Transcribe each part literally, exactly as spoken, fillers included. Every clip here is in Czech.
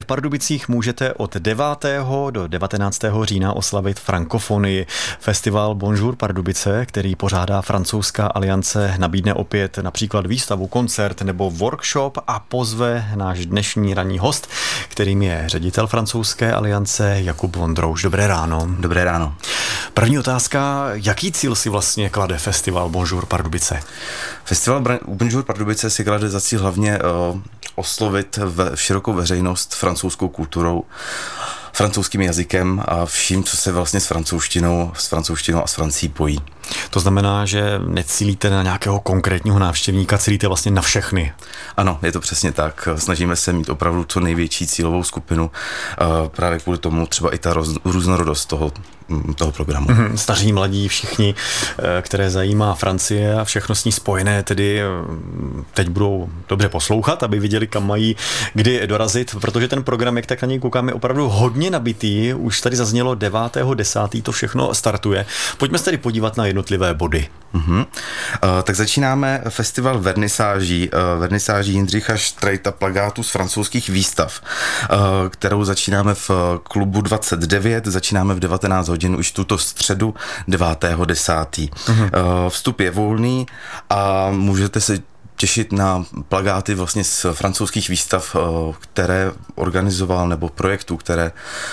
Pardubicích můžete od devátého do devatenáctého října oslavit frankofonii. Festival Bonjour Pardubice, který pořádá Francouzská aliance, nabídne opět například výstavu, koncert nebo workshop a pozve náš dnešní ranní host, kterým je ředitel Francouzské aliance Jakub Vondrouš. Dobré ráno. Dobré ráno. První otázka, jaký cíl si vlastně klade festival Bonjour Pardubice? Festival Bonjour Pardubice si klade za cíl hlavně uh, oslovit ve, širokou veřejnost francouzskou kulturou, francouzským jazykem a vším, co se vlastně s francouzštinou, s francouzštinou a s Francií pojí. To znamená, že necílíte na nějakého konkrétního návštěvníka, cílíte vlastně na všechny. Ano, je to přesně tak. Snažíme se mít opravdu co největší cílovou skupinu. Právě kvůli tomu třeba i ta roz, různorodost toho, toho programu. Mm-hmm. Staří, mladí, všichni, které zajímá Francie a všechno s ní spojené, tedy teď budou dobře poslouchat, aby viděli, kam mají kdy dorazit, protože ten program, jak tak na něj koukáme, je opravdu hodně nabitý. Už tady zaznělo devátého desátého to všechno startuje. Pojďme se tedy podívat na jednotlivé body. Uh-huh. Uh, tak začínáme festival vernisáží, uh, vernisáží Jindřicha Streita plakátů z francouzských výstav, uh, kterou začínáme v klubu dvacet devět, začínáme v devatenáct hodin už tuto středu devátého desátého Uh-huh. Uh, vstup je volný a můžete se těšit na plakáty vlastně z francouzských výstav, které organizoval, nebo projektů, které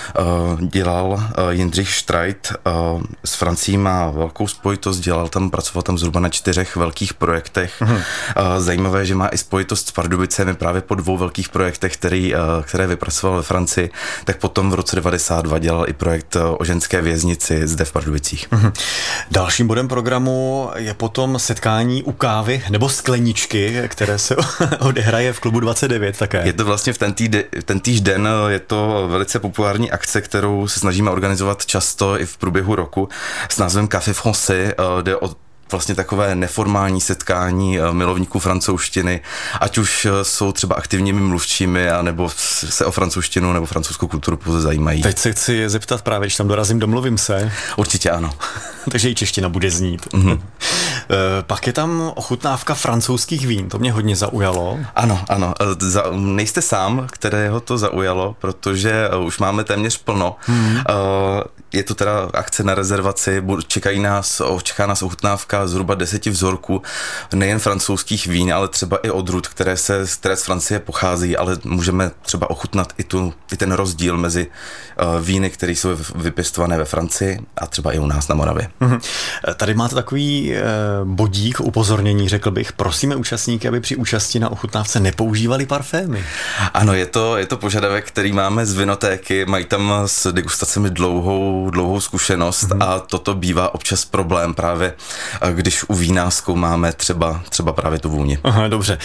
dělal Jindřich Streit. S Francií má velkou spojitost, dělal tam, pracoval tam zhruba na čtyřech velkých projektech. Mhm. Zajímavé, že má i spojitost s Pardubicemi právě po dvou velkých projektech, který, které vypracoval ve Francii, tak potom v roce devadesát dva dělal i projekt o ženské věznici zde v Pardubicích. Mhm. Dalším bodem programu je potom setkání u kávy nebo skleničky, které se odehraje v klubu dvacet devět také. Je to vlastně v ten, týde, ten týž den, je to velice populární akce, kterou se snažíme organizovat často i v průběhu roku s názvem Café Français, jde o vlastně takové neformální setkání milovníků francouzštiny, ať už jsou třeba aktivními mluvčími, anebo se o francouzštinu nebo francouzskou kulturu pouze zajímají. Teď se chci zeptat právě, když tam dorazím, domluvím se. Určitě ano. Takže i čeština bude znít. Mm-hmm. Pak je tam ochutnávka francouzských vín, to mě hodně zaujalo. Ano, ano. Za, nejste sám, kterého to zaujalo, protože už máme téměř plno. Mm-hmm. Je to teda akce na rezervaci, čekají nás, čeká nás ochutnávka zhruba deseti vzorků, nejen francouzských vín, ale třeba i odrůd, které, se, které z Francie pochází, ale můžeme třeba ochutnat i, tu, i ten rozdíl mezi uh, víny, které jsou vypěstované ve Francii a třeba i u nás na Moravě. Mm-hmm. Tady máte takový uh, bodík, upozornění, řekl bych. Prosíme účastníky, aby při účasti na ochutnávce nepoužívali parfémy. Ano, je to, je to požadavek, který máme z vinotéky, mají tam s degustacemi dlouhou, dlouhou zkušenost mm-hmm. a toto bývá občas problém právě, když u vína zkoumáme třeba, třeba právě tu vůni. Aha, dobře.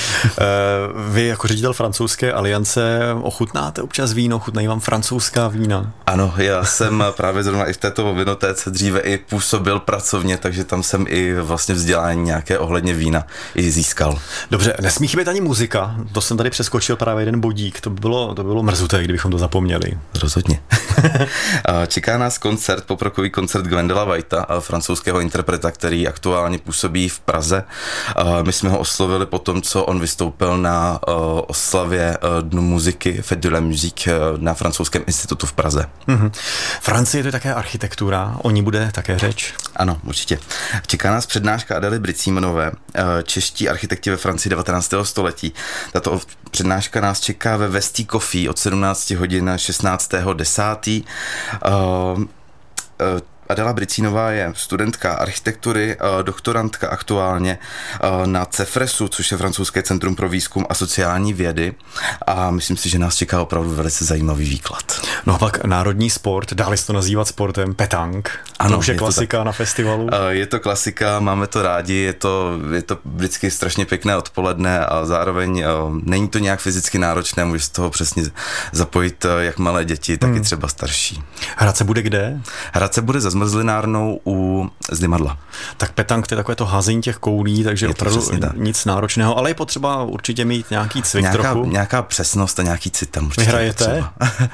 Vy jako ředitel Francouzské aliance ochutnáte občas víno, ochutnají vám francouzská vína? Ano, já jsem právě zrovna i v této vinotéce dříve i působil pracovně, takže tam jsem i vlastně vzdělání nějaké ohledně vína i získal. Dobře, nesmí chybět ani muzika, to jsem tady přeskočil právě jeden bodík, to by bylo, to by bylo mrzuté, kdybychom to zapomněli. Rozhodně. Čeká nás koncert, poprokový koncert Gwendela Whitea, francouzského interpreta, který aktuálně působí v Praze. My jsme ho oslovili po tom, co on vystoupil na oslavě Dnu muziky Fête de la Musique na Francouzském institutu v Praze. Mm-hmm. Francie to je také architektura, o ní bude také řeč? Ano, určitě. Čeká nás přednáška Adely Bricímanové, čeští architekti ve Francii devatenáctého století. Tato přednáška nás čeká ve Westie Coffee od sedmnáct hodin šestnáctého desátého Adela Bricínová je studentka architektury, doktorantka aktuálně na CEFRESu, což je francouzské centrum pro výzkum a sociální vědy, a myslím si, že nás čeká opravdu velice zajímavý výklad. No a pak národní sport, dá se to nazývat sportem, petanque. Ano, to už je, je klasika to na festivalu. Je to klasika, máme to rádi, je to, je to vždycky strašně pěkné odpoledne a zároveň není to nějak fyzicky náročné, může z toho přesně zapojit jak malé děti, tak hmm. i třeba starší. Hrát se bude kde? Hrát se bude za zmrzlinárnou u Zdymadla. Tak petanque, to je takové to házení těch koulí, takže je opravdu nic náročného, ale je potřeba určitě mít nějaký cvik nějaká, trochu. Nějaká přesnost a nějaký cit tam určitě. Vy hrajete? Ne,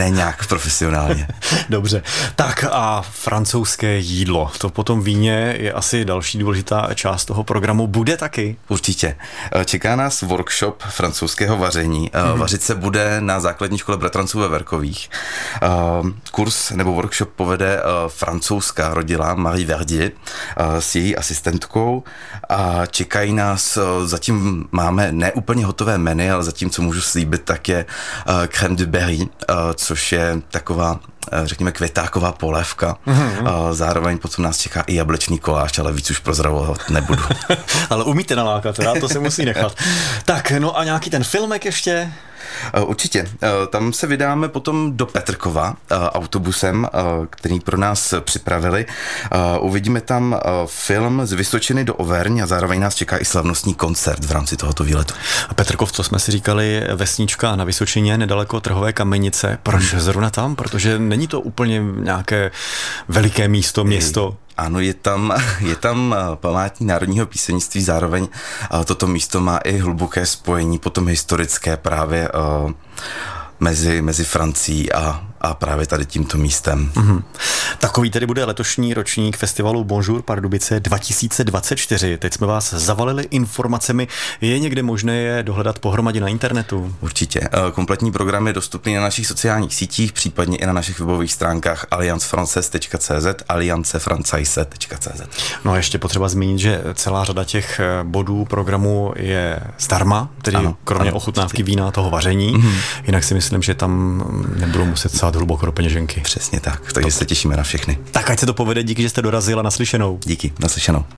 ne nějak profesionálně. Dobře. Tak a francouzské jídlo. To potom víně je asi další důležitá část toho programu. Bude taky? Určitě. Čeká nás workshop francouzského vaření. Mm. Vařit se bude na základní škole bratranců ve Verkových. Kurs nebo workshop povede francouzská rodila Marie Verdier s její asistentkou a čekají nás, zatím máme neúplně hotové menu, ale zatím, co můžu slíbit, tak je crème de berry, což je taková, řekněme, květáková polévka. Mm-hmm. Zároveň potom nás čeká i jablečný koláč, ale víc už prozravovat nebudu. Ale umíte nalákat, teda? To se musí nechat. Tak, no a nějaký ten filmek ještě? Určitě. Tam se vydáme potom do Petrkova autobusem, který pro nás připravili. Uvidíme tam film z Vysočiny do Auvergne a zároveň nás čeká i slavnostní koncert v rámci tohoto výletu. A Petrkov, co jsme si říkali, vesnička na Vysočině, nedaleko Trhové Kamenice. Proč hmm. zrovna tam? Protože není to úplně nějaké veliké místo, město. Ano, je tam, je tam památník národního písemnictví, zároveň toto místo má i hluboké spojení, potom historické právě uh, mezi, mezi Francií a, a právě tady tímto místem. Mm-hmm. Takový tedy bude letošní ročník festivalu Bonjour Pardubice dva tisíce dvacet čtyři. Teď jsme vás zavalili informacemi. Je někde možné je dohledat pohromadě na internetu? Určitě. Kompletní program je dostupný na našich sociálních sítích, případně i na našich webových stránkách alliance francaise tečka cé zet, alliance francaise tečka cé zet. No a ještě potřeba zmínit, že celá řada těch bodů programu je zdarma, tedy ano, kromě ano, ochutnávky přesně. vína, toho vaření. Mm-hmm. Jinak si myslím, že tam nebudou muset sát hluboko do peněženky. Přesně tak, takže se těšíme na všechny. Tak ať se to povede, díky, že jste dorazil a naslyšenou. Díky, naslyšenou.